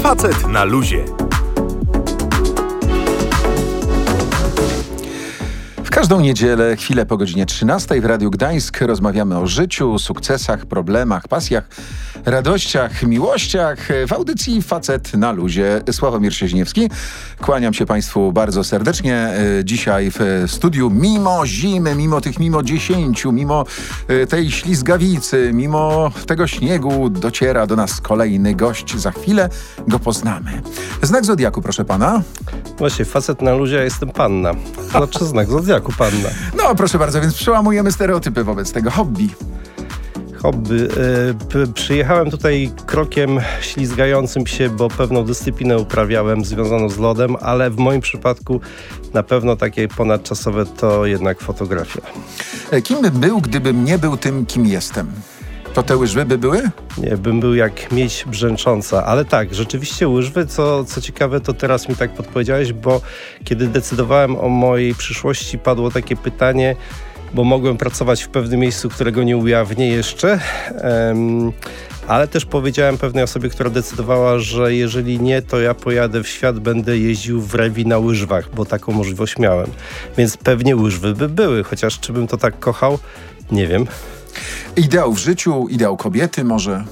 Facet na luzie. W każdą niedzielę, chwilę po godzinie 13 w Radiu Gdańsk rozmawiamy o życiu, sukcesach, problemach, pasjach, radościach, miłościach w audycji Facet na luzie. Sławomir Sieźniewski. Kłaniam się Państwu bardzo serdecznie. Dzisiaj w studiu, mimo zimy, mimo 10, mimo tej ślizgawicy, mimo tego śniegu dociera do nas kolejny gość. Za chwilę go poznamy. Znak zodiaku, proszę pana. Właśnie, facet na luzie, ja jestem panna. Znaczy znak zodiaku, panna. No proszę bardzo, więc przełamujemy stereotypy wobec tego. Hobby. Przyjechałem tutaj krokiem ślizgającym się, bo pewną dyscyplinę uprawiałem związaną z lodem, ale w moim przypadku na pewno takie ponadczasowe to jednak fotografia. Kim bym był, gdybym nie był tym, kim jestem? To te łyżwy by były? Nie, bym był jak miedź brzęcząca, ale tak, rzeczywiście łyżwy, co ciekawe, to teraz mi tak podpowiedziałeś, bo kiedy decydowałem o mojej przyszłości, padło takie pytanie, bo mogłem pracować w pewnym miejscu, którego nie ujawnię jeszcze, ale też powiedziałem pewnej osobie, która decydowała, że jeżeli nie, to ja pojadę w świat, będę jeździł w rewi na łyżwach, bo taką możliwość miałem. Więc pewnie łyżwy by były, chociaż czy bym to tak kochał, nie wiem. Ideał w życiu, ideał kobiety może?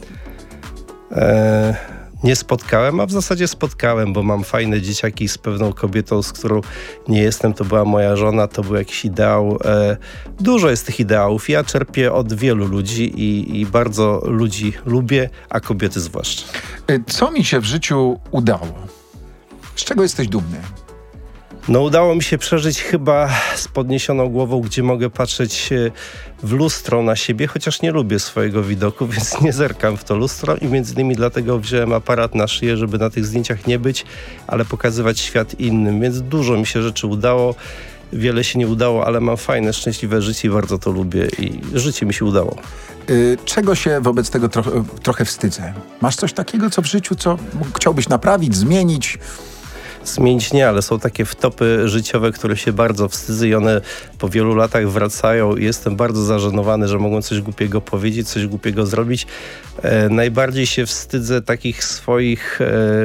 Nie spotkałem, a w zasadzie spotkałem, bo mam fajne dzieciaki z pewną kobietą, z którą nie jestem, to była moja żona, to był jakiś ideał. Dużo jest tych ideałów. Ja czerpię od wielu ludzi i bardzo ludzi lubię, a kobiety zwłaszcza. Co mi się w życiu udało? Z czego jesteś dumny? No udało mi się przeżyć chyba z podniesioną głową, gdzie mogę patrzeć w lustro na siebie, chociaż nie lubię swojego widoku, więc nie zerkam w to lustro i między innymi dlatego wziąłem aparat na szyję, żeby na tych zdjęciach nie być, ale pokazywać świat innym, więc dużo mi się rzeczy udało. Wiele się nie udało, ale mam fajne, szczęśliwe życie i bardzo to lubię i życie mi się udało. Czego się wobec tego trochę wstydzę? Masz coś takiego, co w życiu, co chciałbyś naprawić, zmienić? Zmienić nie, ale są takie wtopy życiowe, które się bardzo wstydzę i one po wielu latach wracają i jestem bardzo zażenowany, że mogłem coś głupiego powiedzieć, coś głupiego zrobić. Najbardziej się wstydzę takich swoich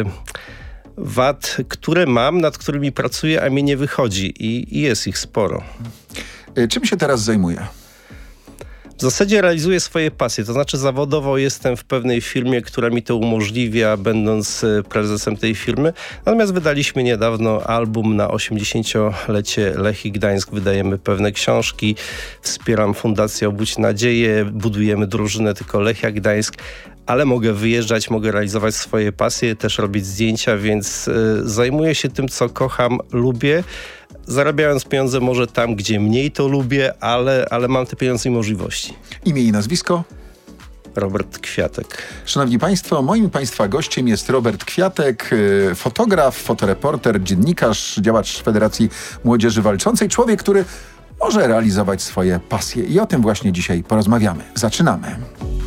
wad, które mam, nad którymi pracuję, a mi nie wychodzi i jest ich sporo. Czym się teraz zajmuję? W zasadzie realizuję swoje pasje, to znaczy zawodowo jestem w pewnej firmie, która mi to umożliwia, będąc prezesem tej firmy. Natomiast wydaliśmy niedawno album na 80-lecie Lechii Gdańsk. Wydajemy pewne książki, wspieram Fundację Obudź Nadzieję, budujemy drużynę tylko Lechia Gdańsk. Ale mogę wyjeżdżać, mogę realizować swoje pasje, też robić zdjęcia, więc zajmuję się tym, co kocham, lubię. Zarabiając pieniądze może tam, gdzie mniej to lubię, ale mam te pieniądze i możliwości. Imię i nazwisko? Robert Kwiatek. Szanowni Państwo, moim Państwa gościem jest Robert Kwiatek, fotograf, fotoreporter, dziennikarz, działacz Federacji Młodzieży Walczącej, człowiek, który może realizować swoje pasje. I o tym właśnie dzisiaj porozmawiamy. Zaczynamy.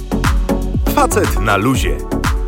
Facet na luzie.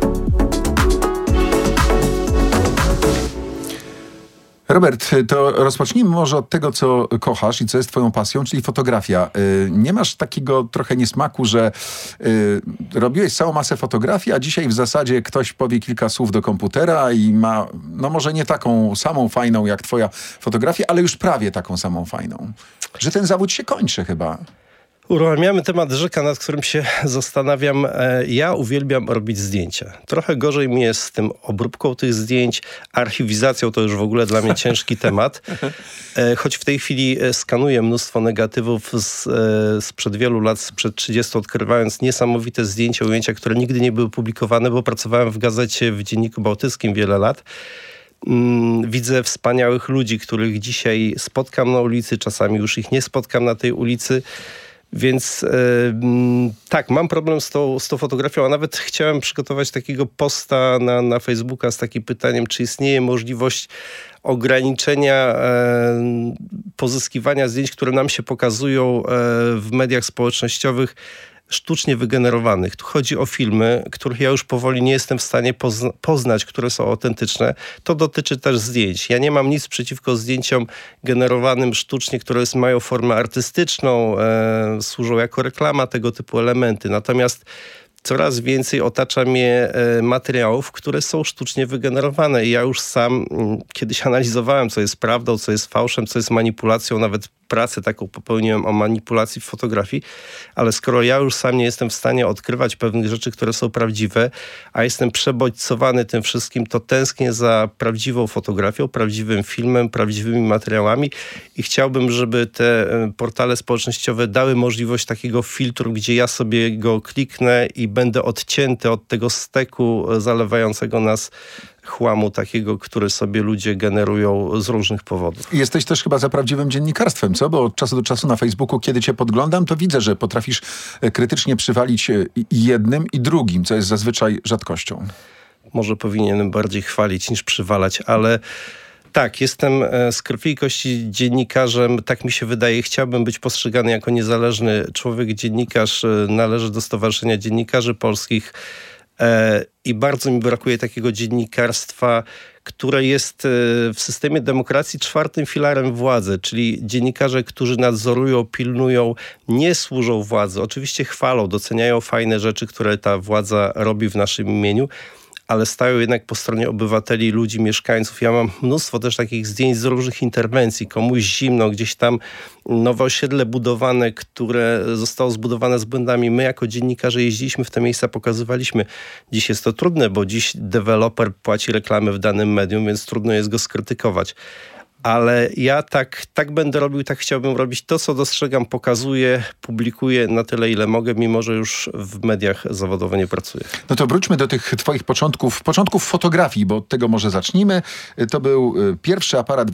Robert, to rozpocznijmy może od tego, co kochasz i co jest twoją pasją, czyli fotografia. Nie masz takiego trochę niesmaku, że robiłeś całą masę fotografii, a dzisiaj w zasadzie ktoś powie kilka słów do komputera i ma, no może nie taką samą fajną jak twoja fotografia, ale już prawie taką samą fajną. Że ten zawód się kończy chyba. Uruchamiamy temat rzeka, nad którym się zastanawiam. Ja uwielbiam robić zdjęcia. Trochę gorzej mi jest z tym obróbką tych zdjęć, archiwizacją to już w ogóle dla mnie ciężki temat. Choć w tej chwili skanuję mnóstwo negatywów sprzed wielu lat, sprzed 30, odkrywając niesamowite zdjęcia, ujęcia, które nigdy nie były publikowane, bo pracowałem w gazecie, w Dzienniku Bałtyckim wiele lat. Widzę wspaniałych ludzi, których dzisiaj spotkam na ulicy, czasami już ich nie spotkam na tej ulicy. Więc tak, mam problem z tą fotografią, a nawet chciałem przygotować takiego posta na Facebooka z takim pytaniem, czy istnieje możliwość ograniczenia pozyskiwania zdjęć, które nam się pokazują w mediach społecznościowych, sztucznie wygenerowanych. Tu chodzi o filmy, których ja już powoli nie jestem w stanie poznać, które są autentyczne. To dotyczy też zdjęć. Ja nie mam nic przeciwko zdjęciom generowanym sztucznie, które mają formę artystyczną, służą jako reklama, tego typu elementy. Natomiast coraz więcej otacza mnie materiałów, które są sztucznie wygenerowane. I ja już sam kiedyś analizowałem, co jest prawdą, co jest fałszem, co jest manipulacją. Nawet pracę taką popełniłem o manipulacji w fotografii. Ale skoro ja już sam nie jestem w stanie odkrywać pewnych rzeczy, które są prawdziwe, a jestem przebodźcowany tym wszystkim, to tęsknię za prawdziwą fotografią, prawdziwym filmem, prawdziwymi materiałami i chciałbym, żeby te portale społecznościowe dały możliwość takiego filtru, gdzie ja sobie go kliknę i będę odcięty od tego steku zalewającego nas chłamu takiego, który sobie ludzie generują z różnych powodów. Jesteś też chyba za prawdziwym dziennikarstwem, co? Bo od czasu do czasu na Facebooku, kiedy cię podglądam, to widzę, że potrafisz krytycznie przywalić i jednym, i drugim, co jest zazwyczaj rzadkością. Może powinienem bardziej chwalić niż przywalać, ale tak, jestem z krwi i kości dziennikarzem, tak mi się wydaje. Chciałbym być postrzegany jako niezależny człowiek, dziennikarz. Należy do Stowarzyszenia Dziennikarzy Polskich i bardzo mi brakuje takiego dziennikarstwa, które jest w systemie demokracji czwartym filarem władzy, czyli dziennikarze, którzy nadzorują, pilnują, nie służą władzy. Oczywiście chwalą, doceniają fajne rzeczy, które ta władza robi w naszym imieniu, ale stają jednak po stronie obywateli, ludzi, mieszkańców. Ja mam mnóstwo też takich zdjęć z różnych interwencji. Komuś zimno, gdzieś tam nowe osiedle budowane, które zostało zbudowane z błędami. My jako dziennikarze jeździliśmy w te miejsca, pokazywaliśmy. Dziś jest to trudne, bo dziś deweloper płaci reklamy w danym medium, więc trudno jest go skrytykować. Ale ja tak będę robił, tak chciałbym robić. To, co dostrzegam, pokazuję, publikuję na tyle, ile mogę, mimo że już w mediach zawodowo nie pracuję. No to wróćmy do tych twoich początków fotografii, bo od tego może zacznijmy. To był pierwszy aparat w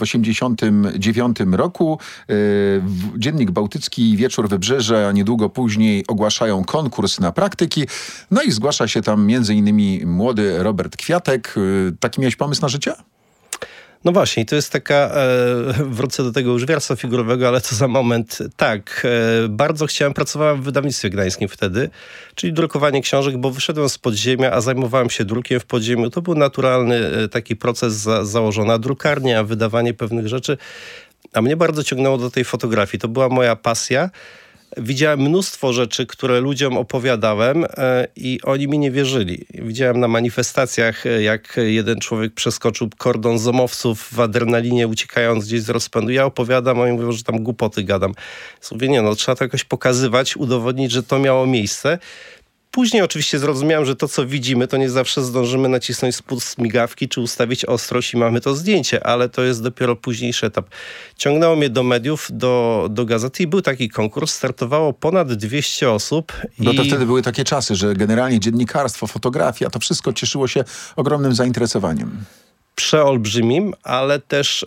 1989 roku. Dziennik Bałtycki, Wieczór Wybrzeża, niedługo później ogłaszają konkurs na praktyki. No i zgłasza się tam między innymi młody Robert Kwiatek. Taki miałeś pomysł na życie? No właśnie, to jest taka, wrócę do tego już wiersa figurowego, ale to za moment. Tak, bardzo pracowałem w wydawnictwie gdańskim wtedy, czyli drukowanie książek, bo wyszedłem z podziemia, a zajmowałem się drukiem w podziemiu. To był naturalny taki proces założona drukarnia, wydawanie pewnych rzeczy, a mnie bardzo ciągnęło do tej fotografii. To była moja pasja. Widziałem mnóstwo rzeczy, które ludziom opowiadałem i oni mi nie wierzyli. Widziałem na manifestacjach, jak jeden człowiek przeskoczył kordon zomowców w adrenalinie, uciekając gdzieś z rozpędu. Ja opowiadam, a oni mówią, że tam głupoty gadam. Mówię, nie, no trzeba to jakoś pokazywać, udowodnić, że to miało miejsce. Później oczywiście zrozumiałem, że to, co widzimy, to nie zawsze zdążymy nacisnąć spust migawki czy ustawić ostrość i mamy to zdjęcie, ale to jest dopiero późniejszy etap. Ciągnęło mnie do mediów, do gazety i był taki konkurs. Startowało ponad 200 osób. No to wtedy były takie czasy, że generalnie dziennikarstwo, fotografia, to wszystko cieszyło się ogromnym zainteresowaniem. Przeolbrzymim, ale też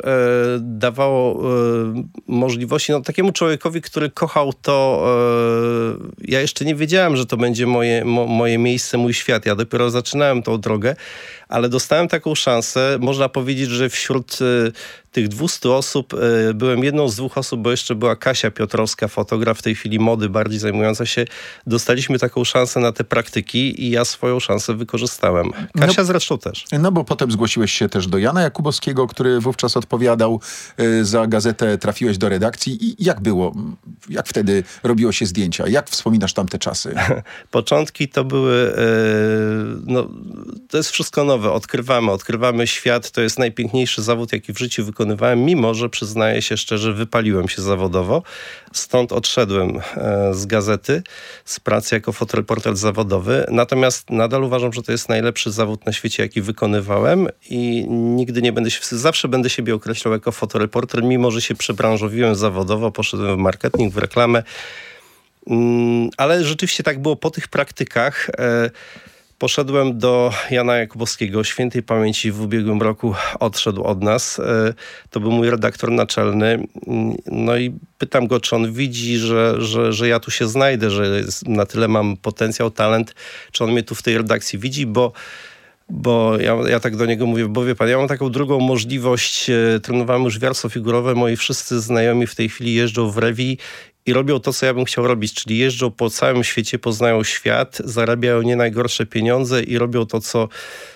dawało możliwości takiemu człowiekowi, który kochał to. Ja jeszcze nie wiedziałem, że to będzie moje miejsce, mój świat. Ja dopiero zaczynałem tą drogę, ale dostałem taką szansę. Można powiedzieć, że wśród tych 200 osób byłem jedną z 2 osób, bo jeszcze była Kasia Piotrowska, fotograf w tej chwili mody, bardziej zajmująca się. Dostaliśmy taką szansę na te praktyki i ja swoją szansę wykorzystałem. Kasia zresztą też. No bo potem zgłosiłeś się też do Jana Jakubowskiego, który wówczas odpowiadał za gazetę, trafiłeś do redakcji. I jak było? Jak wtedy robiło się zdjęcia? Jak wspominasz tamte czasy? Początki to były... to jest wszystko nowe. Odkrywamy świat. To jest najpiękniejszy zawód, jaki w życiu wykonywałem, mimo że przyznaję się szczerze, wypaliłem się zawodowo. Stąd odszedłem z gazety, z pracy jako fotoreporter zawodowy. Natomiast nadal uważam, że to jest najlepszy zawód na świecie, jaki wykonywałem i nigdy nie będę zawsze będę siebie określał jako fotoreporter, mimo że się przebranżowiłem zawodowo, poszedłem w marketing, w reklamę. Ale rzeczywiście tak było po tych praktykach. Poszedłem do Jana Jakubowskiego, świętej pamięci, w ubiegłym roku odszedł od nas. To był mój redaktor naczelny. No i pytam go, czy on widzi, że ja tu się znajdę, że na tyle mam potencjał, talent, czy on mnie tu w tej redakcji widzi, bo ja tak do niego mówię, bo wie pan, ja mam taką drugą możliwość, trenowałem już wiarstwo figurowe, moi wszyscy znajomi w tej chwili jeżdżą w Rewii i robią to, co ja bym chciał robić, czyli jeżdżą po całym świecie, poznają świat, zarabiają nie najgorsze pieniądze i robią to,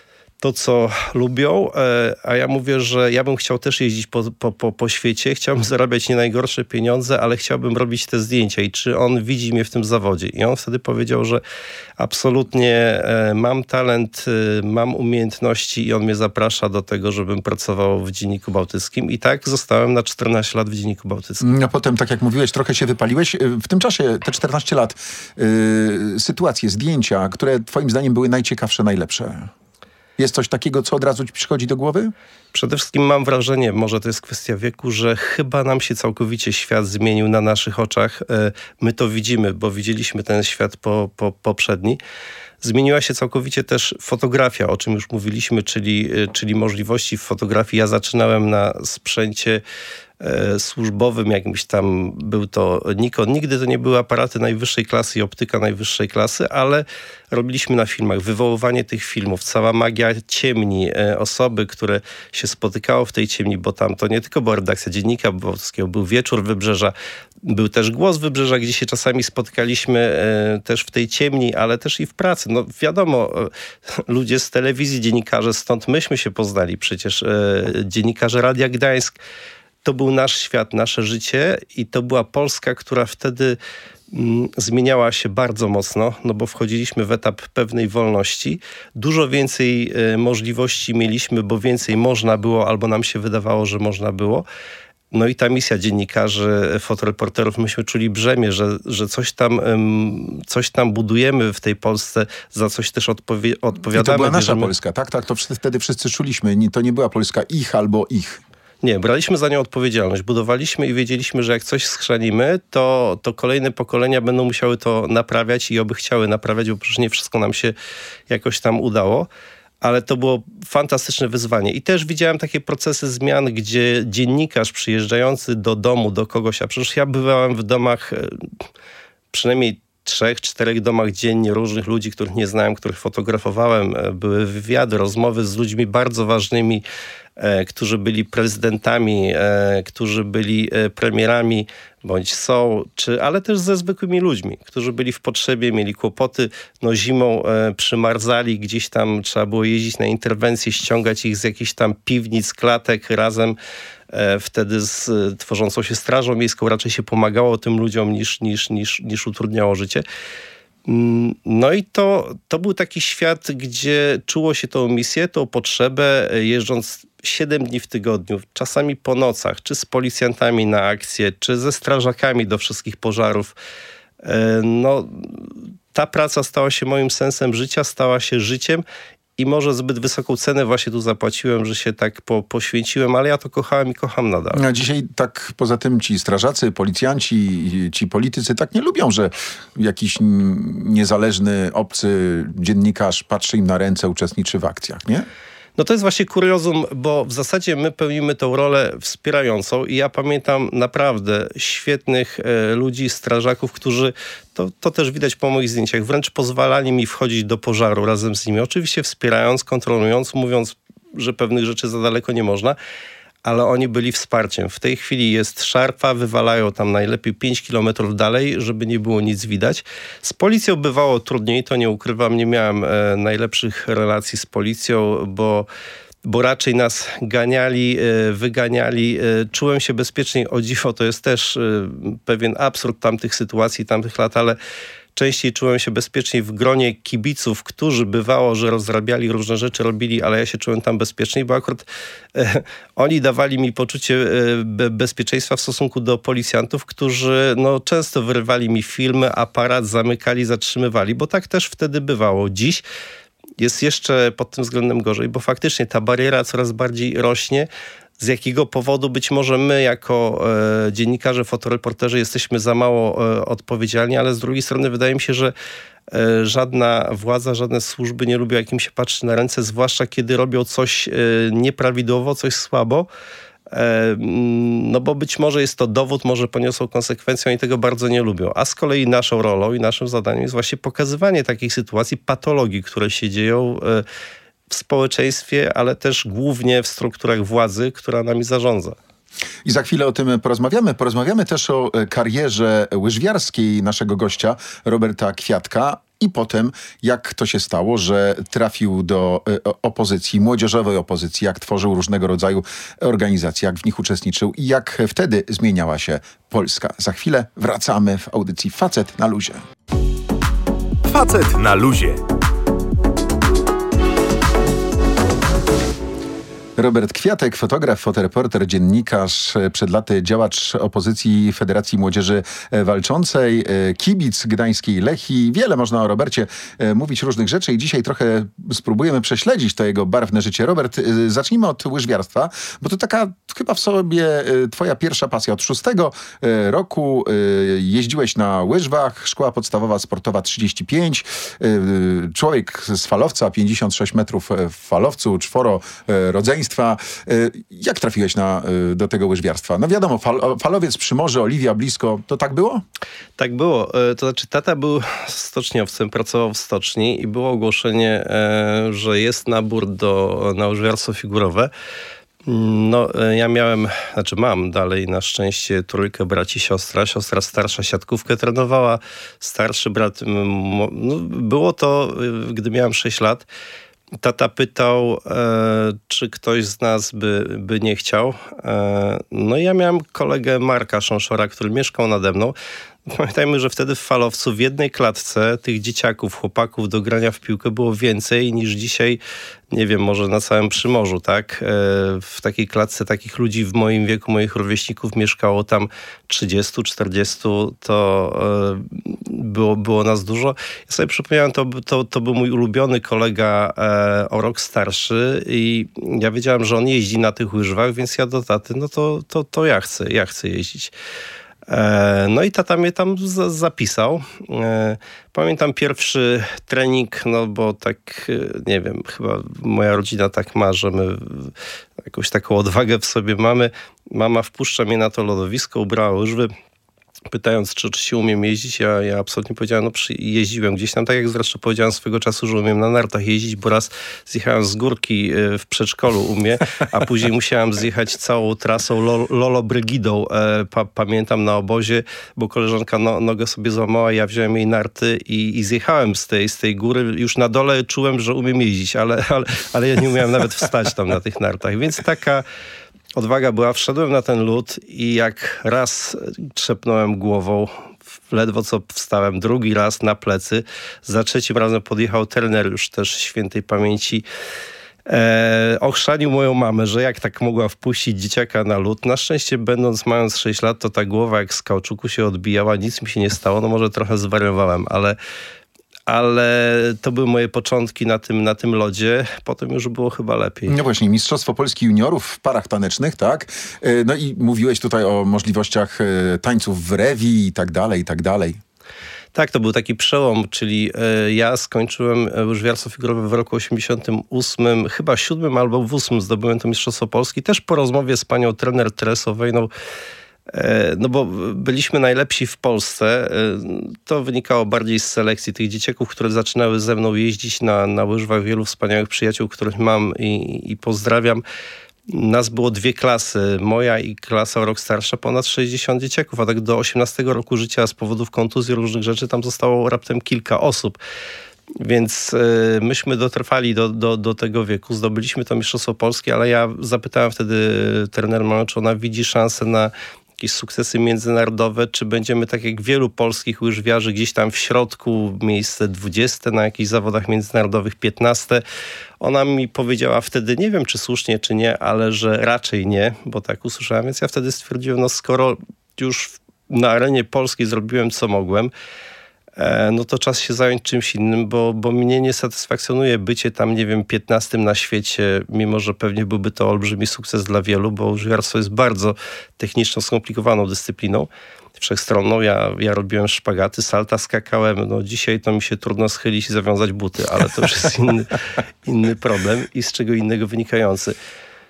to, co lubią, a ja mówię, że ja bym chciał też jeździć po świecie, chciałbym zarabiać nie najgorsze pieniądze, ale chciałbym robić te zdjęcia i czy on widzi mnie w tym zawodzie. I on wtedy powiedział, że absolutnie mam talent, mam umiejętności i on mnie zaprasza do tego, żebym pracował w Dzienniku Bałtyckim i tak zostałem na 14 lat w Dzienniku Bałtyckim. No potem, tak jak mówiłeś, trochę się wypaliłeś. W tym czasie, te 14 lat, sytuacje, zdjęcia, które twoim zdaniem były najciekawsze, najlepsze? Jest coś takiego, co od razu ci przychodzi do głowy? Przede wszystkim mam wrażenie, może to jest kwestia wieku, że chyba nam się całkowicie świat zmienił na naszych oczach. My to widzimy, bo widzieliśmy ten świat poprzedni. Zmieniła się całkowicie też fotografia, o czym już mówiliśmy, czyli możliwości w fotografii. Ja zaczynałem na sprzęcie służbowym, jakimś tam był to Nikon. Nigdy to nie były aparaty najwyższej klasy i optyka najwyższej klasy, ale robiliśmy na filmach. Wywoływanie tych filmów, cała magia ciemni, osoby, które się spotykało w tej ciemni, bo tam to nie tylko była redakcja Dziennika Bałtyckiego, był Wieczór Wybrzeża, był też Głos Wybrzeża, gdzie się czasami spotykaliśmy też w tej ciemni, ale też i w pracy. No wiadomo, ludzie z telewizji, dziennikarze, stąd myśmy się poznali przecież, dziennikarze Radia Gdańsk. To był nasz świat, nasze życie i to była Polska, która wtedy zmieniała się bardzo mocno, no bo wchodziliśmy w etap pewnej wolności. Dużo więcej możliwości mieliśmy, bo więcej można było albo nam się wydawało, że można było. No i ta misja dziennikarzy, fotoreporterów, myśmy czuli brzemię, że coś tam budujemy w tej Polsce, za coś też odpowiadamy. I to była nasza Polska, tak? Tak, to wtedy wszyscy czuliśmy. To nie była Polska ich albo ich. Nie, braliśmy za nią odpowiedzialność. Budowaliśmy i wiedzieliśmy, że jak coś schrzanimy, to kolejne pokolenia będą musiały to naprawiać i oby chciały naprawiać, bo przecież nie wszystko nam się jakoś tam udało. Ale to było fantastyczne wyzwanie. I też widziałem takie procesy zmian, gdzie dziennikarz przyjeżdżający do domu, do kogoś, a przecież ja bywałem w domach, przynajmniej 3-4 domach dziennie różnych ludzi, których nie znałem, których fotografowałem. Były wywiady, rozmowy z ludźmi bardzo ważnymi, którzy byli prezydentami, którzy byli premierami, bądź są, ale też ze zwykłymi ludźmi, którzy byli w potrzebie, mieli kłopoty, no zimą przymarzali, gdzieś tam trzeba było jeździć na interwencje, ściągać ich z jakichś tam piwnic, klatek razem wtedy z tworzącą się Strażą Miejską. Raczej się pomagało tym ludziom niż utrudniało życie. No i to był taki świat, gdzie czuło się tą misję, tą potrzebę, jeżdżąc 7 dni w tygodniu, czasami po nocach, czy z policjantami na akcję, czy ze strażakami do wszystkich pożarów. No, ta praca stała się moim sensem życia, stała się życiem i może zbyt wysoką cenę właśnie tu zapłaciłem, że się tak poświęciłem, ale ja to kochałem i kocham nadal. A dzisiaj tak poza tym ci strażacy, policjanci, ci politycy tak nie lubią, że jakiś niezależny, obcy dziennikarz patrzy im na ręce, uczestniczy w akcjach, nie? No to jest właśnie kuriozum, bo w zasadzie my pełnimy tą rolę wspierającą i ja pamiętam naprawdę świetnych ludzi, strażaków, którzy, to też widać po moich zdjęciach, wręcz pozwalali mi wchodzić do pożaru razem z nimi. Oczywiście wspierając, kontrolując, mówiąc, że pewnych rzeczy za daleko nie można, ale oni byli wsparciem. W tej chwili jest szarpa, wywalają tam najlepiej 5 kilometrów dalej, żeby nie było nic widać. Z policją bywało trudniej, to nie ukrywam, nie miałem najlepszych relacji z policją, bo raczej nas ganiali, wyganiali. Czułem się bezpieczniej, o dziwo, to jest też pewien absurd tamtych sytuacji, tamtych lat, ale częściej czułem się bezpieczniej w gronie kibiców, którzy bywało, że rozrabiali różne rzeczy, robili, ale ja się czułem tam bezpieczniej, bo akurat oni dawali mi poczucie bezpieczeństwa w stosunku do policjantów, którzy no, często wyrywali mi filmy, aparat, zamykali, zatrzymywali, bo tak też wtedy bywało. Dziś jest jeszcze pod tym względem gorzej, bo faktycznie ta bariera coraz bardziej rośnie. Z jakiego powodu być może my jako dziennikarze, fotoreporterzy jesteśmy za mało odpowiedzialni, ale z drugiej strony wydaje mi się, że żadna władza, żadne służby nie lubią, jak im się patrzy na ręce, zwłaszcza kiedy robią coś nieprawidłowo, coś słabo. No bo być może jest to dowód, może poniosą konsekwencje, oni tego bardzo nie lubią. A z kolei naszą rolą i naszym zadaniem jest właśnie pokazywanie takich sytuacji, patologii, które się dzieją w społeczeństwie, ale też głównie w strukturach władzy, która nami zarządza. I za chwilę o tym porozmawiamy. Porozmawiamy też o karierze łyżwiarskiej naszego gościa, Roberta Kwiatka. I potem, jak to się stało, że trafił do opozycji, młodzieżowej opozycji, jak tworzył różnego rodzaju organizacje, jak w nich uczestniczył i jak wtedy zmieniała się Polska. Za chwilę wracamy w audycji Facet na luzie. Facet na luzie. Robert Kwiatek, fotograf, fotoreporter, dziennikarz, przed laty działacz opozycji Federacji Młodzieży Walczącej, kibic gdańskiej Lechii. Wiele można o Robercie mówić różnych rzeczy i dzisiaj trochę spróbujemy prześledzić to jego barwne życie. Robert, zacznijmy od łyżwiarstwa, bo to taka chyba w sobie twoja pierwsza pasja. Od 6 roku jeździłeś na łyżwach, szkoła podstawowa sportowa 35, człowiek z falowca, 56 metrów w falowcu, 4 rodzeństwa. Jak trafiłeś do tego łyżwiarstwa? No wiadomo, falowiec przy morzu, Oliwia blisko, to tak było? Tak było. To znaczy tata był stoczniowcem, pracował w stoczni i było ogłoszenie, że jest nabór na łyżwiarstwo figurowe. No, ja mam dalej na szczęście 3 braci, siostra starsza siatkówkę trenowała, starszy brat, no, było to, gdy miałem 6 lat. Tata pytał, czy ktoś z nas by nie chciał. No i ja miałem kolegę Marka Szonszora, który mieszkał nade mną. Pamiętajmy, że wtedy w falowcu w jednej klatce tych dzieciaków, chłopaków do grania w piłkę było więcej niż dzisiaj, nie wiem, może na całym Przymorzu, tak? W takiej klatce takich ludzi w moim wieku, moich rówieśników mieszkało tam 30, 40, to było nas dużo. Ja sobie przypomniałem, to był mój ulubiony kolega o rok starszy i ja wiedziałem, że on jeździ na tych łyżwach, więc ja do taty, no to ja chcę jeździć. No i tata mnie tam zapisał. Pamiętam pierwszy trening, no bo tak, nie wiem, chyba moja rodzina tak ma, że my jakąś taką odwagę w sobie mamy. Mama wpuszcza mnie na to lodowisko, ubrała łyżwy, pytając, czy się umiem jeździć. Ja absolutnie powiedziałem, jeździłem gdzieś tam, tak jak zresztą powiedziałem swego czasu, że umiem na nartach jeździć, bo raz zjechałem z górki w przedszkolu a później musiałem zjechać całą trasą Lolo Brygidą. Pamiętam na obozie, bo koleżanka nogę sobie złamała, ja wziąłem jej narty i zjechałem z tej góry. Już na dole czułem, że umiem jeździć, ale ja nie umiałem nawet wstać tam na tych nartach, więc taka odwaga była. Wszedłem na ten lód i jak raz trzepnąłem głową, ledwo co wstałem, drugi raz na plecy. Za 3 razem podjechał trener już też świętej pamięci. Ochrzanił moją mamę, że jak tak mogła wpuścić dzieciaka na lód. Na szczęście mając 6 lat, to ta głowa jak z kauczuku się odbijała, nic mi się nie stało. No może trochę zwariowałem, ale to były moje początki na tym lodzie. Potem już było chyba lepiej. No właśnie, Mistrzostwo Polski Juniorów w parach tanecznych, tak? No i mówiłeś tutaj o możliwościach tańców w rewi i tak dalej. Tak, to był taki przełom, czyli ja skończyłem łyżwiarstwo figurowe w roku 88, chyba 7 albo w 8 zdobyłem to Mistrzostwo Polski. Też po rozmowie z panią trener Teresą Wejną, no bo byliśmy najlepsi w Polsce. To wynikało bardziej z selekcji tych dzieciaków, które zaczynały ze mną jeździć na łyżwach. Wielu wspaniałych przyjaciół, których mam i pozdrawiam. Nas było 2 klasy, moja i klasa o rok starsza, ponad 60 dzieciaków, a tak do 18 roku życia z powodów kontuzji różnych rzeczy tam zostało raptem kilka osób. Więc myśmy dotrwali do tego wieku, zdobyliśmy to Mistrzostwo Polskie, ale ja zapytałem wtedy trener mamę, czy ona widzi szansę na jakieś sukcesy międzynarodowe, czy będziemy tak jak wielu polskich łyżwiarzy gdzieś tam w środku, miejsce 20 na jakichś zawodach międzynarodowych, 15. Ona mi powiedziała wtedy, nie wiem czy słusznie, czy nie, ale że raczej nie, bo tak usłyszałem, więc ja wtedy stwierdziłem, no skoro już na arenie polskiej zrobiłem co mogłem, no to czas się zająć czymś innym, bo mnie nie satysfakcjonuje bycie tam, nie wiem, 15 na świecie, mimo że pewnie byłby to olbrzymi sukces dla wielu, bo łyżwiarstwo jest bardzo techniczną, skomplikowaną dyscypliną, wszechstronną. Ja robiłem szpagaty, salta skakałem, no dzisiaj to mi się trudno schylić i zawiązać buty, ale to już jest inny problem i z czego innego wynikający.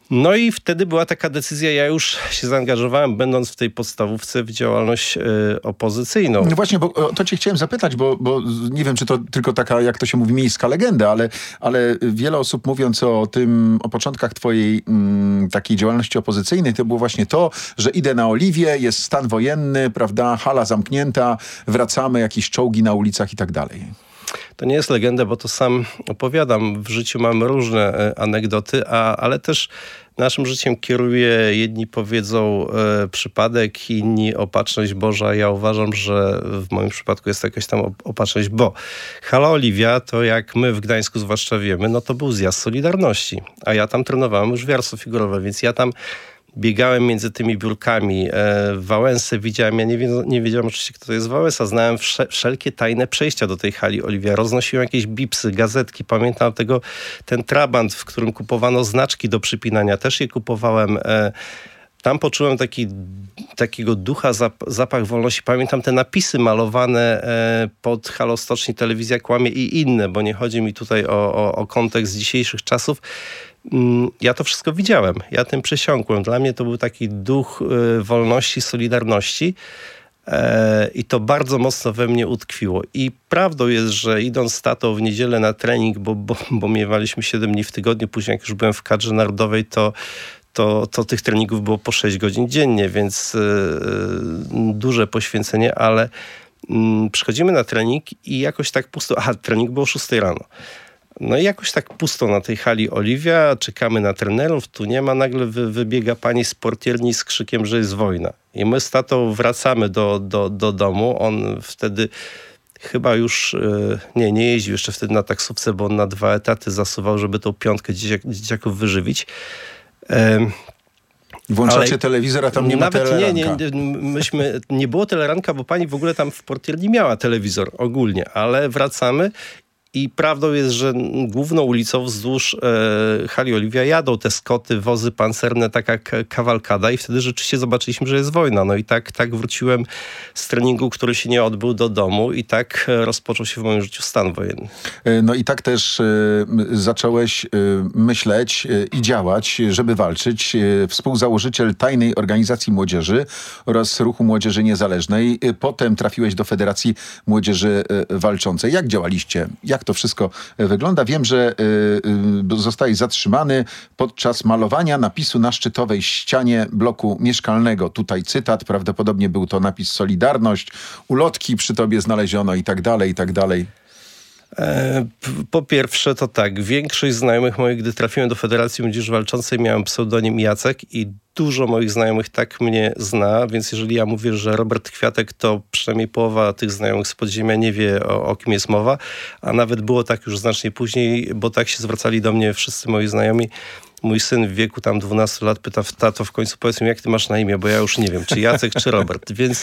No i wtedy była taka decyzja, ja już się zaangażowałem, będąc w tej podstawówce, w działalność opozycyjną. No właśnie, bo to cię chciałem zapytać, bo nie wiem, czy to tylko taka, jak to się mówi, miejska legenda, ale wiele osób mówiąc o początkach twojej takiej działalności opozycyjnej, to było właśnie to, że idę na Oliwie, jest stan wojenny, prawda, hala zamknięta, wracamy, jakieś czołgi na ulicach i tak dalej. To nie jest legenda, bo to sam opowiadam. W życiu mam różne anegdoty, ale też naszym życiem kieruje, jedni powiedzą przypadek, inni opatrzność Boża. Ja uważam, że w moim przypadku jest to jakaś tam opatrzność, bo Hala Oliwia, to jak my w Gdańsku zwłaszcza wiemy, no to był zjazd Solidarności, a ja tam trenowałem już wiarstwo figurowe, więc ja tam biegałem między tymi biurkami. Wałęsę widziałem. Ja nie wiedziałem oczywiście, kto to jest Wałęsa. Znałem wszelkie tajne przejścia do tej Hali Oliwia. Roznosiłem jakieś bipsy, gazetki. Pamiętam ten trabant, w którym kupowano znaczki do przypinania. Też je kupowałem. Tam poczułem takiego ducha, zapach wolności. Pamiętam te napisy malowane pod Halą Stoczni, telewizja kłamie i inne, bo nie chodzi mi tutaj o kontekst dzisiejszych czasów. Ja to wszystko widziałem. Ja tym przesiąkłem. Dla mnie to był taki duch wolności, solidarności i to bardzo mocno we mnie utkwiło. I prawdą jest, że idąc z tatą w niedzielę na trening, bo miewaliśmy 7 dni w tygodniu, później jak już byłem w kadrze narodowej, to tych treningów było po 6 godzin dziennie, więc duże poświęcenie, ale przychodzimy na trening i jakoś tak pusto. Trening było o 6 rano. No i jakoś tak pusto na tej Hali Oliwia, czekamy na trenerów, tu nie ma, nagle wybiega pani z portierni z krzykiem, że jest wojna. I my z tatą wracamy do domu, on wtedy chyba już nie jeździł jeszcze wtedy na taksówce, bo on na 2 etaty zasuwał, żeby tą 5 dzieciaków wyżywić. Włączacie telewizor, a tam nie ma teleranka. Nie było teleranka, bo pani w ogóle tam w portierni miała telewizor ogólnie, ale wracamy. I prawdą jest, że główną ulicą wzdłuż Hali Oliwia jadą te skoty, wozy pancerne, taka kawalkada i wtedy rzeczywiście zobaczyliśmy, że jest wojna. No i tak wróciłem z treningu, który się nie odbył, do domu i tak rozpoczął się w moim życiu stan wojenny. No i tak też zacząłeś myśleć i działać, żeby walczyć. Współzałożyciel Tajnej Organizacji Młodzieży oraz Ruchu Młodzieży Niezależnej. Potem trafiłeś do Federacji Młodzieży Walczącej. Jak działaliście? Jak to wszystko wygląda? Wiem, że zostałeś zatrzymany podczas malowania napisu na szczytowej ścianie bloku mieszkalnego. Tutaj cytat, prawdopodobnie był to napis Solidarność, ulotki przy tobie znaleziono i tak dalej, i tak dalej. Po pierwsze to tak, większość znajomych moich, gdy trafiłem do Federacji Młodzieży Walczącej, miałem pseudonim Jacek i dużo moich znajomych tak mnie zna, więc jeżeli ja mówię, że Robert Kwiatek, to przynajmniej połowa tych znajomych z podziemia nie wie, o kim jest mowa, a nawet było tak już znacznie później, bo tak się zwracali do mnie wszyscy moi znajomi. Mój syn w wieku tam 12 lat pyta: tato, w końcu powiedz mi, jak ty masz na imię, bo ja już nie wiem, czy Jacek, czy Robert, więc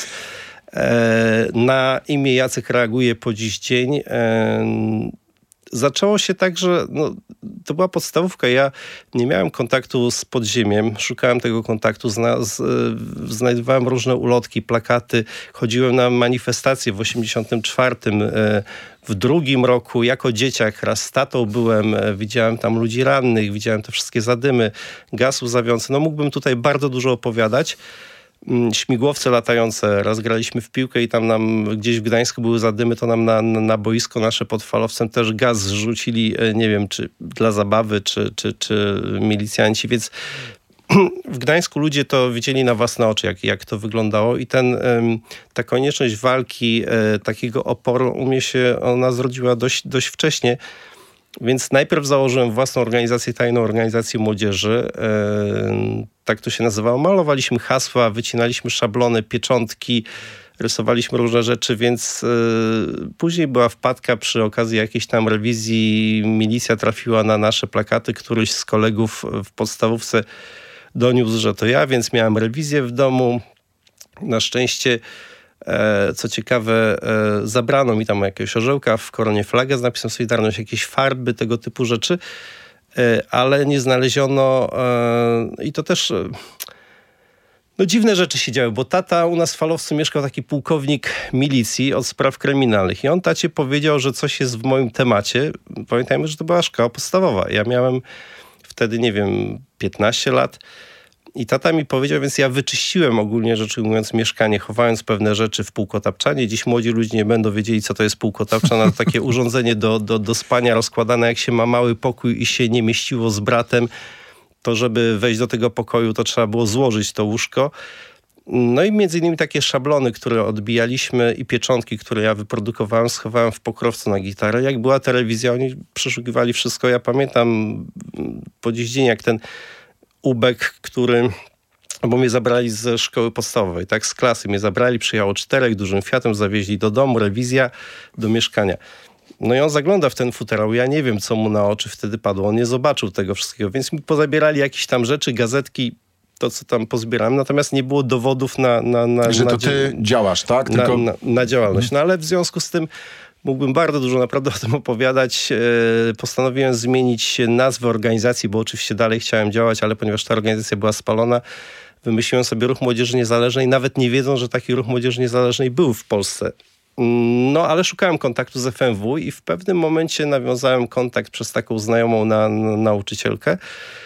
na imię Jacek reaguje po dziś dzień. Zaczęło się tak, że to była podstawówka. Ja nie miałem kontaktu z podziemiem. Szukałem tego kontaktu. Znajdowałem różne ulotki, plakaty. Chodziłem na manifestacje w 84. W 2 roku jako dzieciak raz z tatą byłem. Widziałem tam ludzi rannych. Widziałem te wszystkie zadymy, gaz łzawiący. Mógłbym tutaj bardzo dużo opowiadać. Śmigłowce latające, raz graliśmy w piłkę i tam nam gdzieś w Gdańsku były zadymy, to nam na boisko nasze pod falowcem też gaz zrzucili, nie wiem, czy dla zabawy, czy milicjanci, więc w Gdańsku ludzie to widzieli na własne oczy, jak to wyglądało i ta konieczność walki, takiego oporu u mnie się ona zrodziła dość wcześnie. Więc najpierw założyłem własną organizację, Tajną Organizację Młodzieży. Tak to się nazywało. Malowaliśmy hasła, wycinaliśmy szablony, pieczątki, rysowaliśmy różne rzeczy, więc później była wpadka przy okazji jakiejś tam rewizji. Milicja trafiła na nasze plakaty. Któryś z kolegów w podstawówce doniósł, że to ja, więc miałem rewizję w domu. Na szczęście, co ciekawe, zabrano mi tam jakiegoś orzełka, w koronie flagę z napisem Solidarność, jakieś farby, tego typu rzeczy, ale nie znaleziono i to też dziwne rzeczy się działy, bo tata u nas w Falowcu mieszkał taki pułkownik milicji od spraw kryminalnych i on tacie powiedział, że coś jest w moim temacie. Pamiętajmy, że to była szkoła podstawowa. Ja miałem wtedy, nie wiem, 15 lat. I tata mi powiedział, więc ja wyczyściłem ogólnie rzecz ujmując mieszkanie, chowając pewne rzeczy w półkotapczanie. Dziś młodzi ludzie nie będą wiedzieli, co to jest półkotapczan, to takie urządzenie do spania rozkładane, jak się ma mały pokój i się nie mieściło z bratem, to żeby wejść do tego pokoju, to trzeba było złożyć to łóżko. No i między innymi takie szablony, które odbijaliśmy i pieczątki, które ja wyprodukowałem, schowałem w pokrowcu na gitarę. Jak była telewizja, oni przeszukiwali wszystko. Ja pamiętam po dziś dzień, jak ten Ubek, bo mnie zabrali ze szkoły podstawowej, tak, z klasy mnie zabrali, przyjechało 4 dużym Fiatem, zawieźli do domu, rewizja do mieszkania. No i on zagląda w ten futerał, ja nie wiem, co mu na oczy wtedy padło, on nie zobaczył tego wszystkiego, więc mi pozabierali jakieś tam rzeczy, gazetki, to co tam pozbierałem, natomiast nie było dowodów na że to ty działasz, tak? Tylko... na działalność. No ale w związku z tym mógłbym bardzo dużo naprawdę o tym opowiadać. Postanowiłem zmienić nazwę organizacji, bo oczywiście dalej chciałem działać, ale ponieważ ta organizacja była spalona, wymyśliłem sobie Ruch Młodzieży Niezależnej, nawet nie wiedząc, że taki Ruch Młodzieży Niezależnej był w Polsce. No, ale szukałem kontaktu z FMW i w pewnym momencie nawiązałem kontakt przez taką znajomą nauczycielkę.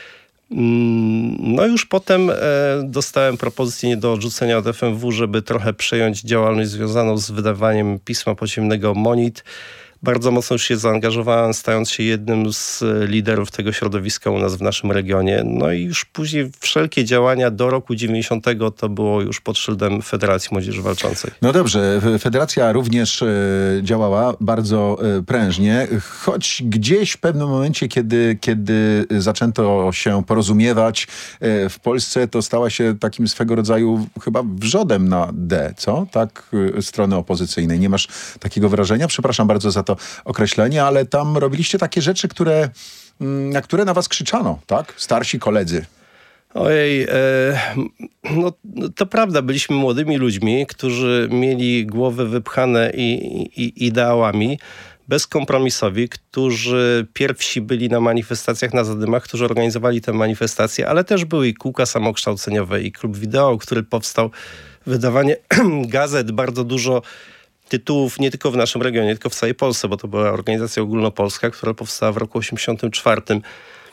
No już potem dostałem propozycję nie do odrzucenia od FMW, żeby trochę przejąć działalność związaną z wydawaniem pisma podziemnego Monit. Bardzo mocno już się zaangażowałem, stając się jednym z liderów tego środowiska u nas w naszym regionie. No i już później wszelkie działania do roku 90 to było już pod szyldem Federacji Młodzieży Walczącej. No dobrze, Federacja również działała bardzo prężnie, choć gdzieś w pewnym momencie, kiedy zaczęto się porozumiewać w Polsce, to stała się takim swego rodzaju chyba wrzodem na D, co? Tak, strony opozycyjnej. Nie masz takiego wrażenia? Przepraszam bardzo za to określenie, ale tam robiliście takie rzeczy, na które na was krzyczano, tak? Starsi koledzy. Ojej, no to prawda, byliśmy młodymi ludźmi, którzy mieli głowy wypchane ideałami, bezkompromisowi, którzy pierwsi byli na manifestacjach na Zadymach, którzy organizowali te manifestacje, ale też były i kółka samokształceniowe, i klub wideo, który powstał, wydawanie gazet, bardzo dużo tytułów nie tylko w naszym regionie, tylko w całej Polsce, bo to była organizacja ogólnopolska, która powstała w roku 1984.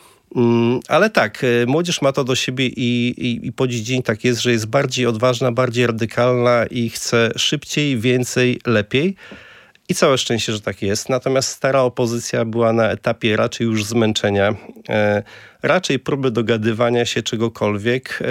Ale tak, młodzież ma to do siebie i po dziś dzień tak jest, że jest bardziej odważna, bardziej radykalna i chce szybciej, więcej, lepiej. I całe szczęście, że tak jest. Natomiast stara opozycja była na etapie raczej już zmęczenia, raczej próby dogadywania się czegokolwiek.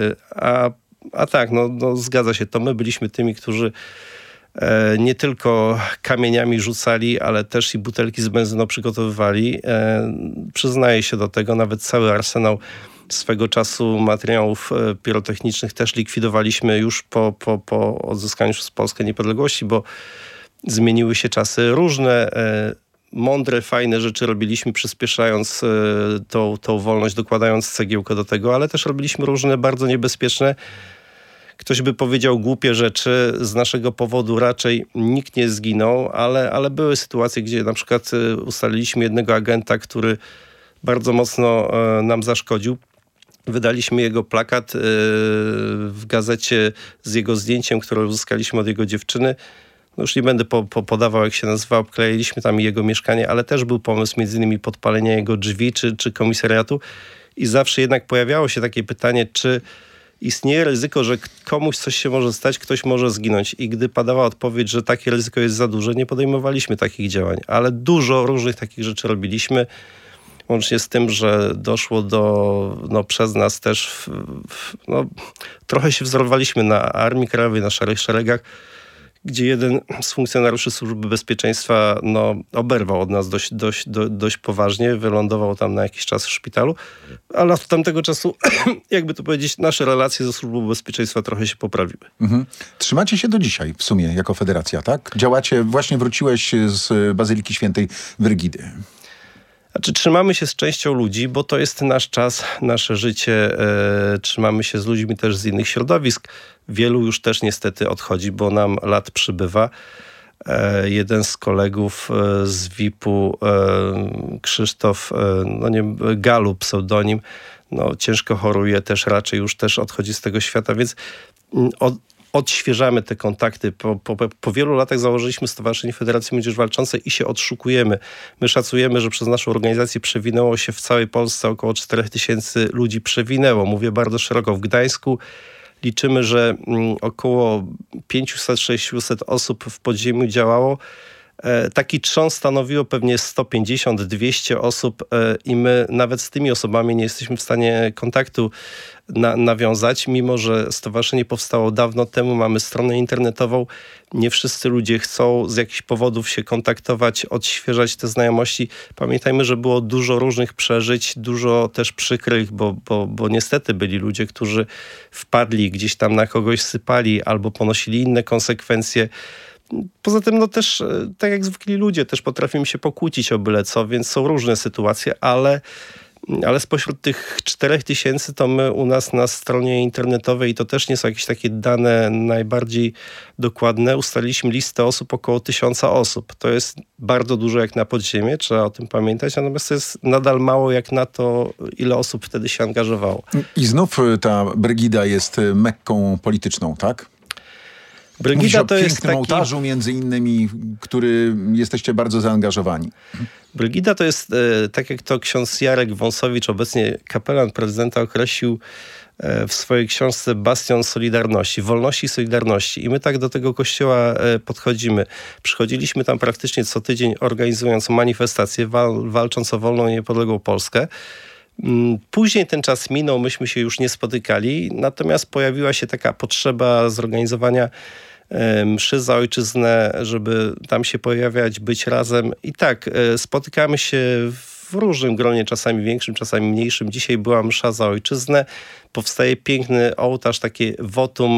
A tak, no zgadza się, to my byliśmy tymi, którzy nie tylko kamieniami rzucali, ale też i butelki z benzyną przygotowywali. Przyznaję się do tego, nawet cały arsenał swego czasu materiałów pirotechnicznych też likwidowaliśmy już po odzyskaniu przez Polskę niepodległości, bo zmieniły się czasy. Różne mądre, fajne rzeczy robiliśmy, przyspieszając tą wolność, dokładając cegiełkę do tego, ale też robiliśmy różne bardzo niebezpieczne, ktoś by powiedział głupie rzeczy. Z naszego powodu raczej nikt nie zginął, ale były sytuacje, gdzie na przykład ustaliliśmy jednego agenta, który bardzo mocno nam zaszkodził. Wydaliśmy jego plakat w gazecie z jego zdjęciem, które uzyskaliśmy od jego dziewczyny. No już nie będę podawał, jak się nazywa, obklejiliśmy tam jego mieszkanie, ale też był pomysł między innymi podpalenia jego drzwi czy komisariatu. I zawsze jednak pojawiało się takie pytanie, czy istnieje ryzyko, że komuś coś się może stać, ktoś może zginąć. I gdy padała odpowiedź, że takie ryzyko jest za duże, nie podejmowaliśmy takich działań. Ale dużo różnych takich rzeczy robiliśmy. Łącznie z tym, że doszło do przez nas też, trochę się wzorowaliśmy na Armii Krajowej, na Szarych Szeregach, gdzie jeden z funkcjonariuszy Służby Bezpieczeństwa oberwał od nas dość poważnie, wylądował tam na jakiś czas w szpitalu, ale od tamtego czasu, jakby to powiedzieć, nasze relacje ze Służbą Bezpieczeństwa trochę się poprawiły. Mhm. Trzymacie się do dzisiaj w sumie jako federacja, tak? Działacie, właśnie wróciłeś z Bazyliki Świętej Brygidy. Znaczy, trzymamy się z częścią ludzi, bo to jest nasz czas, nasze życie. Trzymamy się z ludźmi też z innych środowisk. Wielu już też niestety odchodzi, bo nam lat przybywa. Jeden z kolegów z VIP-u, Krzysztof Galu, pseudonim, ciężko choruje, też raczej już też odchodzi z tego świata, więc odświeżamy te kontakty. Po wielu latach założyliśmy Stowarzyszenie Federacji Młodzieży Walczącej i się odszukujemy. My szacujemy, że przez naszą organizację przewinęło się w całej Polsce około 4000 ludzi przewinęło. Mówię bardzo szeroko. W Gdańsku liczymy, że około 500-600 osób w podziemiu działało. Taki trzon stanowiło pewnie 150-200 osób i my nawet z tymi osobami nie jesteśmy w stanie kontaktu nawiązać, mimo że stowarzyszenie powstało dawno temu, mamy stronę internetową. Nie wszyscy ludzie chcą z jakichś powodów się kontaktować, odświeżać te znajomości. Pamiętajmy, że było dużo różnych przeżyć, dużo też przykrych, bo niestety byli ludzie, którzy wpadli, gdzieś tam na kogoś sypali albo ponosili inne konsekwencje. Poza tym, no też, tak jak zwykli ludzie, też potrafimy się pokłócić o byle co, więc są różne sytuacje, ale spośród tych 4000 to my u nas na stronie internetowej, i to też nie są jakieś takie dane najbardziej dokładne, ustaliliśmy listę osób około 1000 osób. To jest bardzo dużo jak na podziemie, trzeba o tym pamiętać, natomiast to jest nadal mało jak na to, ile osób wtedy się angażowało. I znów ta Brygida jest mekką polityczną, tak? Brygida to jest pięknym ołtarzu między innymi, który jesteście bardzo zaangażowani. Brygida to jest, tak jak to ksiądz Jarek Wąsowicz, obecnie kapelan prezydenta, określił w swojej książce Bastion Solidarności, Wolności i Solidarności. I my tak do tego kościoła podchodzimy. Przychodziliśmy tam praktycznie co tydzień, organizując manifestacje, walcząc o wolną i niepodległą Polskę. Później ten czas minął, myśmy się już nie spotykali, natomiast pojawiła się taka potrzeba zorganizowania mszy za ojczyznę, żeby tam się pojawiać, być razem. I tak, spotykamy się w różnym gronie, czasami większym, czasami mniejszym. Dzisiaj była msza za ojczyznę. Powstaje piękny ołtarz, takie wotum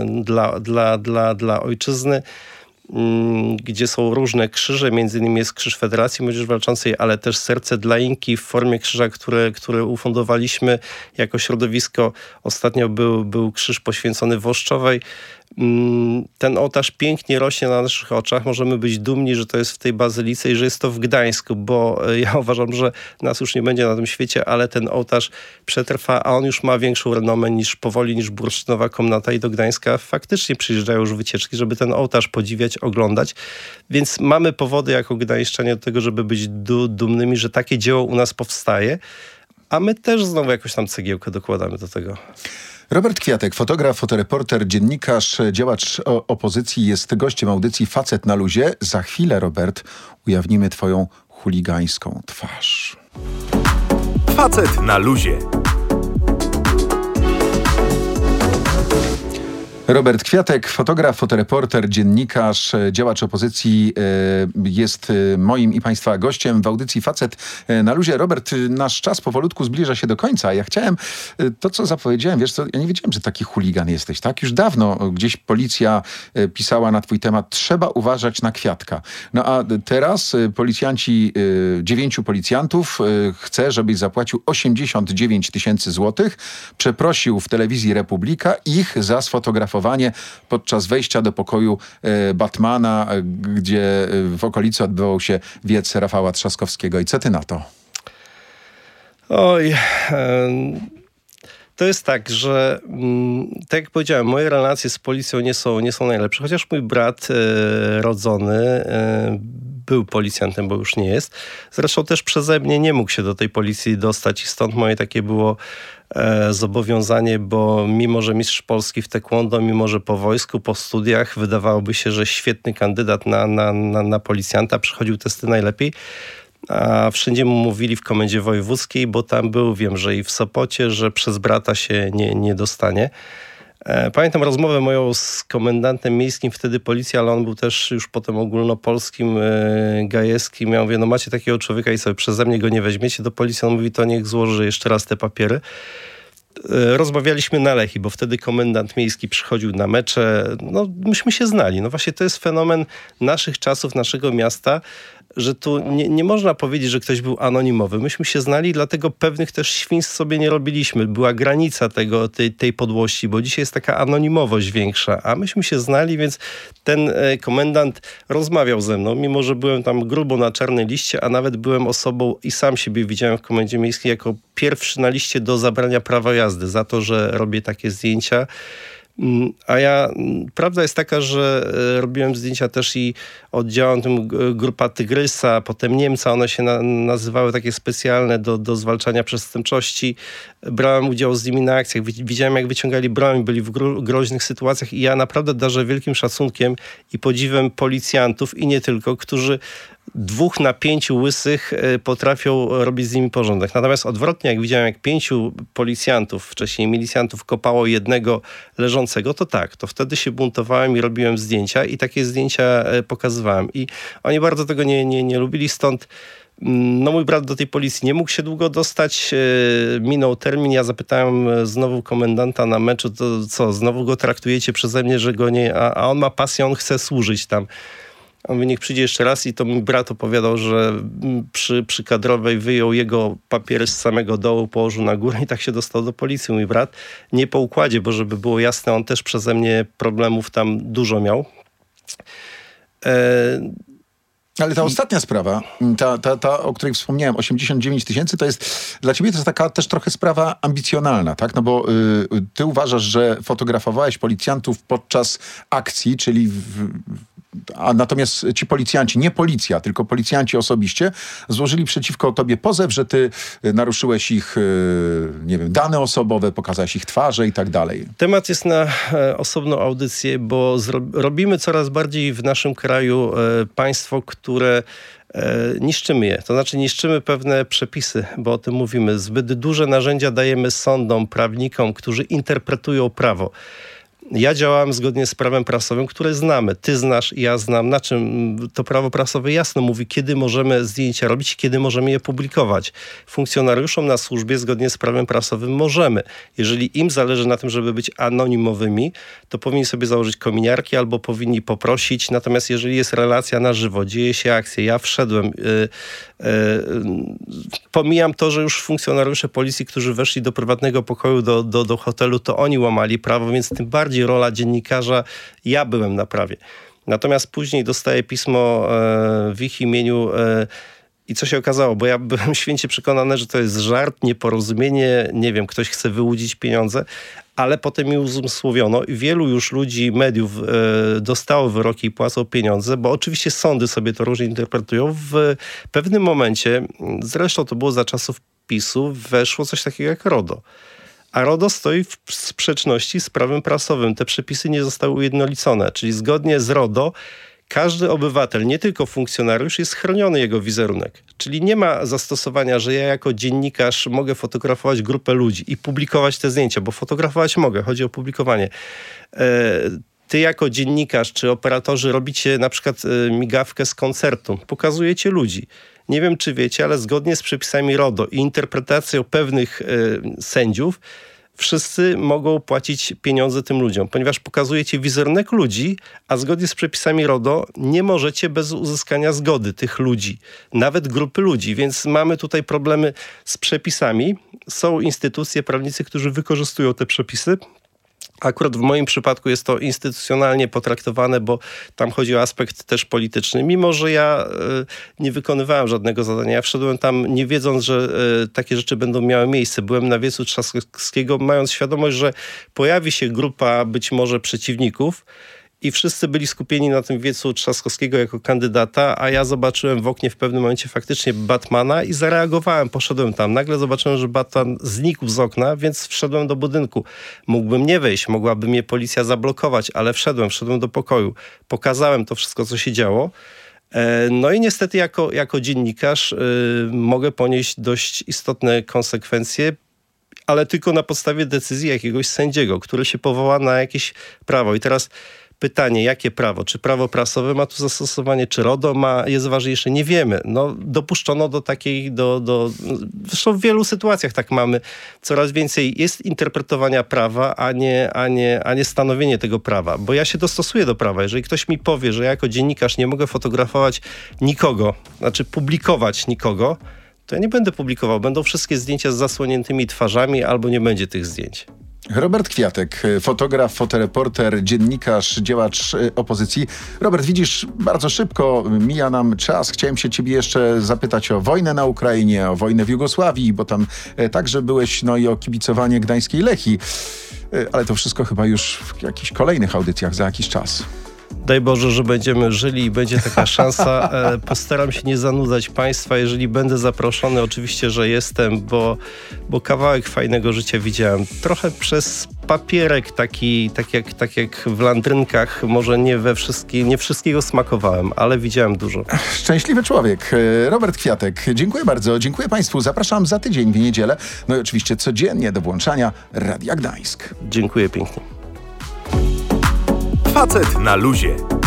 dla ojczyzny, gdzie są różne krzyże, między innymi jest krzyż Federacji Młodzieży Walczącej, ale też serce dla Inki w formie krzyża, które ufundowaliśmy jako środowisko. Ostatnio był krzyż poświęcony Włoszczowej. Ten ołtarz pięknie rośnie na naszych oczach. Możemy być dumni, że to jest w tej bazylice i że jest to w Gdańsku, bo ja uważam, że nas już nie będzie na tym świecie, ale ten ołtarz przetrwa, a on już ma większą renomę niż Bursztynowa Komnata, i do Gdańska faktycznie przyjeżdżają już wycieczki, żeby ten ołtarz podziwiać, oglądać. Więc mamy powody jako gdańszczanie do tego, żeby być dumnymi, że takie dzieło u nas powstaje, a my też znowu jakoś tam cegiełkę dokładamy do tego. Robert Kwiatek, fotograf, fotoreporter, dziennikarz, działacz opozycji, jest gościem audycji Facet na luzie. Za chwilę, Robert, ujawnimy twoją chuligańską twarz. Facet na luzie. Robert Kwiatek, fotograf, fotoreporter, dziennikarz, działacz opozycji, jest moim i państwa gościem w audycji Facet na luzie. Robert, nasz czas powolutku zbliża się do końca. Ja chciałem to, co zapowiedziałem, wiesz co, ja nie wiedziałem, że taki chuligan jesteś, tak? Już dawno gdzieś policja pisała na twój temat, trzeba uważać na Kwiatka. No a teraz policjanci, 9 policjantów chce, żebyś zapłacił 89 000 złotych. Przeprosił w telewizji Republika ich za sfotografowanie podczas wejścia do pokoju Batmana, gdzie w okolicy odbywał się wiec Rafała Trzaskowskiego. I co ty na to? Oj, to jest tak, że tak jak powiedziałem, moje relacje z policją nie są najlepsze, chociaż mój brat rodzony był policjantem, bo już nie jest. Zresztą też przeze mnie nie mógł się do tej policji dostać i stąd moje takie było zobowiązanie, bo mimo, że mistrz Polski w taekwondo, mimo, że po wojsku, po studiach, wydawałoby się, że świetny kandydat na policjanta, przechodził testy najlepiej, a wszędzie mu mówili w komendzie wojewódzkiej, bo tam był, wiem, że i w Sopocie, że przez brata się nie dostanie. Pamiętam rozmowę moją z komendantem miejskim wtedy policji, ale on był też już potem ogólnopolskim, Gajewskim. Ja mówię, no macie takiego człowieka i sobie przeze mnie go nie weźmiecie do policji. On mówi, to niech złoży jeszcze raz te papiery. Rozmawialiśmy na Lechi, bo wtedy komendant miejski przychodził na mecze. No, myśmy się znali. No właśnie to jest fenomen naszych czasów, naszego miasta, że tu nie można powiedzieć, że ktoś był anonimowy. Myśmy się znali, dlatego pewnych też świństw sobie nie robiliśmy. Była granica tej podłości, bo dzisiaj jest taka anonimowość większa, a myśmy się znali, więc ten komendant rozmawiał ze mną, mimo że byłem tam grubo na czarnej liście, a nawet byłem osobą i sam siebie widziałem w komendzie miejskiej jako pierwszy na liście do zabrania prawa jazdy za to, że robię takie zdjęcia. Prawda jest taka, że robiłem zdjęcia też i oddziałom tym grupa Tygrysa, potem Niemca, one się nazywały takie specjalne do zwalczania przestępczości. Brałem udział z nimi na akcjach, widziałem jak wyciągali broń, byli w groźnych sytuacjach i ja naprawdę darzę wielkim szacunkiem i podziwem policjantów i nie tylko, którzy 2 na 5 łysych potrafią robić z nimi porządek. Natomiast odwrotnie, jak widziałem, jak 5 policjantów, wcześniej milicjantów kopało jednego leżącego, to tak, to wtedy się buntowałem i robiłem zdjęcia i takie zdjęcia pokazywałem. I oni bardzo tego nie lubili, stąd mój brat do tej policji nie mógł się długo dostać, minął termin, ja zapytałem znowu komendanta na meczu, to co, znowu go traktujecie przeze mnie, że go nie, a on ma pasję, on chce służyć tam. On mówi, niech przyjdzie jeszcze raz i to mój brat opowiadał, że przy kadrowej wyjął jego papiery z samego dołu, położył na górę i tak się dostał do policji. Mój brat, nie po układzie, bo żeby było jasne, on też przeze mnie problemów tam dużo miał. Ale ta ostatnia sprawa, ta, o której wspomniałem, 89 000, to jest dla ciebie to jest taka też trochę sprawa ambicjonalna, tak? No bo ty uważasz, że fotografowałeś policjantów podczas akcji, czyli a natomiast ci policjanci, nie policja, tylko policjanci osobiście złożyli przeciwko tobie pozew, że ty naruszyłeś ich, nie wiem, dane osobowe, pokazałeś ich twarze i tak dalej. Temat jest na osobną audycję, bo robimy coraz bardziej w naszym kraju państwo, które niszczymy je. To znaczy niszczymy pewne przepisy, bo o tym mówimy. Zbyt duże narzędzia dajemy sądom, prawnikom, którzy interpretują prawo. Ja działałem zgodnie z prawem prasowym, które znamy. Ty znasz, ja znam. Na czym to prawo prasowe jasno mówi, kiedy możemy zdjęcia robić, kiedy możemy je publikować. Funkcjonariuszom na służbie zgodnie z prawem prasowym możemy. Jeżeli im zależy na tym, żeby być anonimowymi, to powinni sobie założyć kominiarki albo powinni poprosić. Natomiast jeżeli jest relacja na żywo, dzieje się akcja, ja wszedłem, pomijam to, że już funkcjonariusze policji, którzy weszli do prywatnego pokoju, do hotelu, to oni łamali prawo, więc tym bardziej rola dziennikarza, ja byłem na prawie. Natomiast później dostaję pismo w ich imieniu i co się okazało, bo ja byłem święcie przekonany, że to jest żart, nieporozumienie, nie wiem, ktoś chce wyłudzić pieniądze, ale potem mi uzmysłowiono i wielu już ludzi, mediów dostało wyroki i płacą pieniądze, bo oczywiście sądy sobie to różnie interpretują. W pewnym momencie, zresztą to było za czasów PiS-u, weszło coś takiego jak RODO. A RODO stoi w sprzeczności z prawem prasowym. Te przepisy nie zostały ujednolicone, czyli zgodnie z RODO każdy obywatel, nie tylko funkcjonariusz, jest chroniony jego wizerunek. Czyli nie ma zastosowania, że ja jako dziennikarz mogę fotografować grupę ludzi i publikować te zdjęcia, bo fotografować mogę, chodzi o publikowanie. Ty jako dziennikarz czy operatorzy robicie na przykład migawkę z koncertu, pokazujecie ludzi. Nie wiem, czy wiecie, ale zgodnie z przepisami RODO i interpretacją pewnych sędziów, wszyscy mogą płacić pieniądze tym ludziom, ponieważ pokazujecie wizerunek ludzi, a zgodnie z przepisami RODO nie możecie bez uzyskania zgody tych ludzi, nawet grupy ludzi, więc mamy tutaj problemy z przepisami. Są instytucje, prawnicy, którzy wykorzystują te przepisy. Akurat w moim przypadku jest to instytucjonalnie potraktowane, bo tam chodzi o aspekt też polityczny. Mimo że ja nie wykonywałem żadnego zadania. Ja wszedłem tam nie wiedząc, że takie rzeczy będą miały miejsce. Byłem na wiecu Trzaskowskiego, mając świadomość, że pojawi się grupa być może przeciwników, i wszyscy byli skupieni na tym wiecu Trzaskowskiego jako kandydata, a ja zobaczyłem w oknie w pewnym momencie faktycznie Batmana i zareagowałem, poszedłem tam. Nagle zobaczyłem, że Batman znikł z okna, więc wszedłem do budynku. Mógłbym nie wejść, mogłaby mnie policja zablokować, ale wszedłem do pokoju. Pokazałem to wszystko, co się działo. No i niestety jako dziennikarz mogę ponieść dość istotne konsekwencje, ale tylko na podstawie decyzji jakiegoś sędziego, który się powoła na jakieś prawo. I teraz pytanie, jakie prawo? Czy prawo prasowe ma tu zastosowanie, czy RODO jest ważniejsze? Nie wiemy. No, dopuszczono do takiej, zresztą w wielu sytuacjach tak mamy. Coraz więcej jest interpretowania prawa, a nie stanowienie tego prawa. Bo ja się dostosuję do prawa. Jeżeli ktoś mi powie, że ja jako dziennikarz nie mogę fotografować nikogo, znaczy publikować nikogo, to ja nie będę publikował. Będą wszystkie zdjęcia z zasłoniętymi twarzami albo nie będzie tych zdjęć. Robert Kwiatek, fotograf, fotoreporter, dziennikarz, działacz opozycji. Robert, widzisz, bardzo szybko mija nam czas. Chciałem się ciebie jeszcze zapytać o wojnę na Ukrainie, o wojnę w Jugosławii, bo tam także byłeś, no i o kibicowanie gdańskiej Lechii. Ale to wszystko chyba już w jakichś kolejnych audycjach za jakiś czas. Daj Boże, że będziemy żyli i będzie taka szansa. Postaram się nie zanudzać Państwa. Jeżeli będę zaproszony, oczywiście, że jestem, bo kawałek fajnego życia widziałem. Trochę przez papierek tak jak w landrynkach. Może nie wszystkiego smakowałem, ale widziałem dużo. Szczęśliwy człowiek. Robert Kwiatek. Dziękuję bardzo. Dziękuję Państwu. Zapraszam za tydzień w niedzielę. No i oczywiście codziennie do włączania Radia Gdańsk. Dziękuję pięknie. Facet na luzie.